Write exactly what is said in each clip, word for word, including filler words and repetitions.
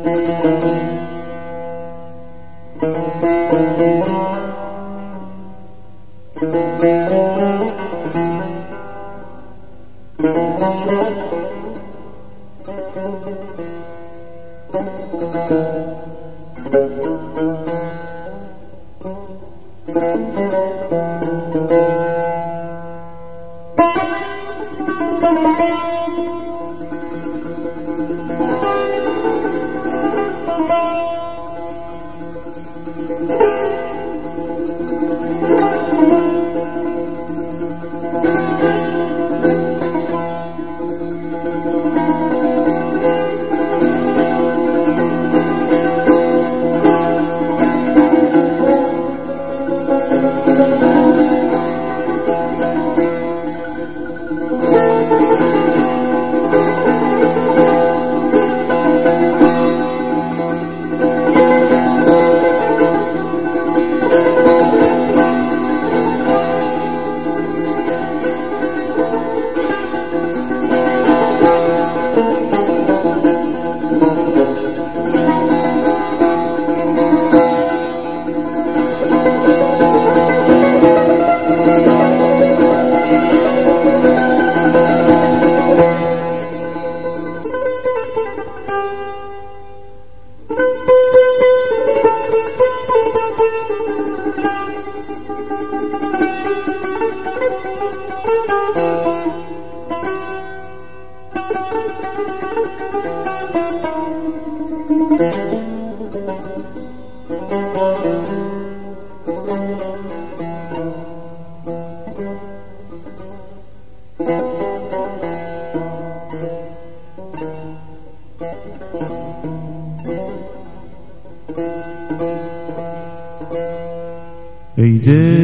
ای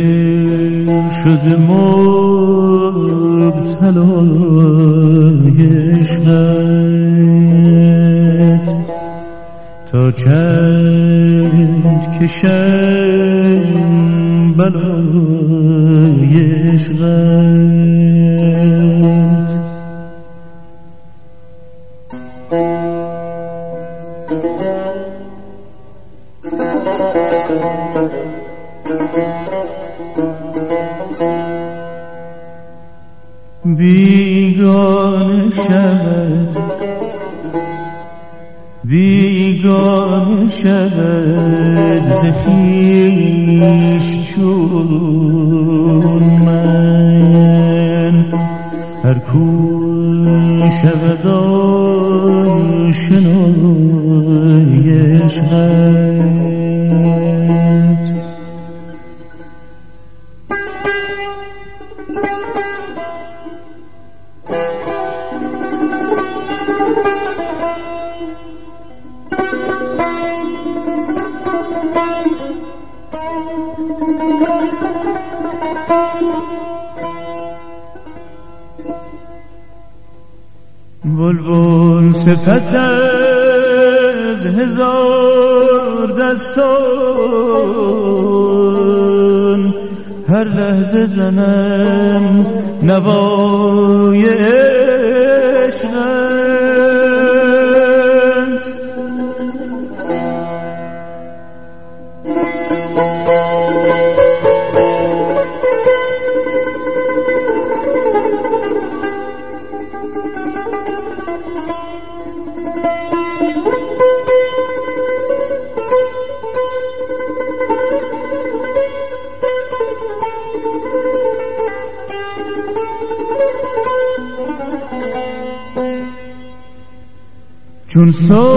دل شده مبتلای عشقت تا چند کشم بلای عشقت بیگانه شود بیگانه شود ز خویش چون من هر کو شود آشنای عشقت بلبل صفت از هزار دستان هر لحظه زنم نوای عشقت چون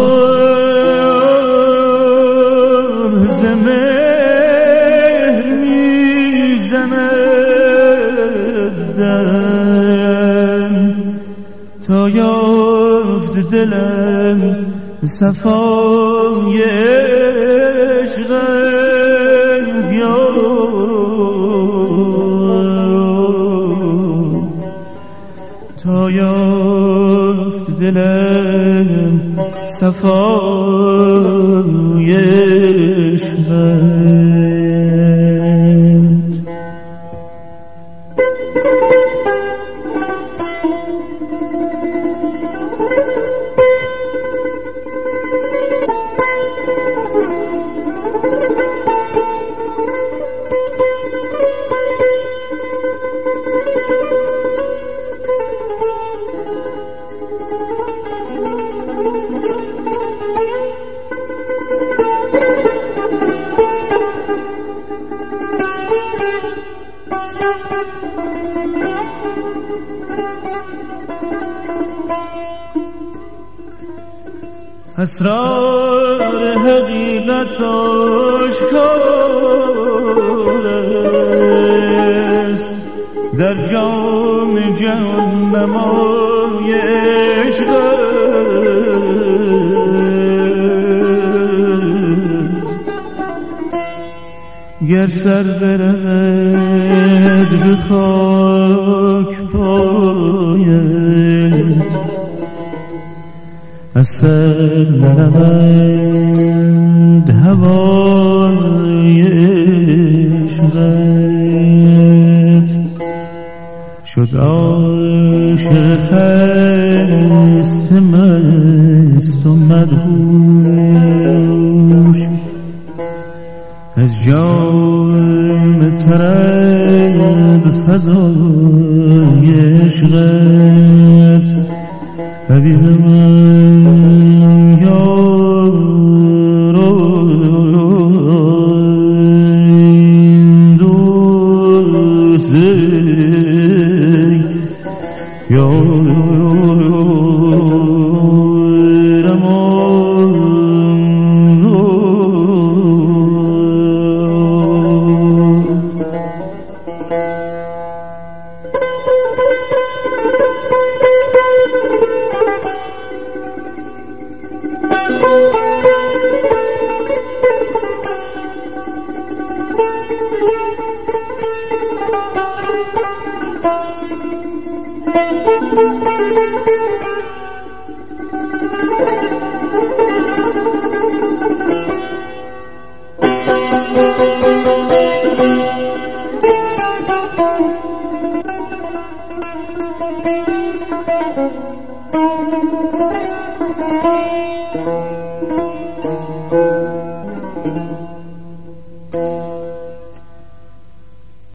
صبح ز مهر میزند دم تا یافت دلم صفای عشقت یا تا یافت دلم صفای عشقت اسرار حقیقت آشکار است در جام جهان نمای عشق گر سر برد به خاک پایت از سر نرود هوای عشقت شد عاشق خسته مست و مدهوش از جام طرب فضای عشقت حبیب من یارو دوستی Thank you.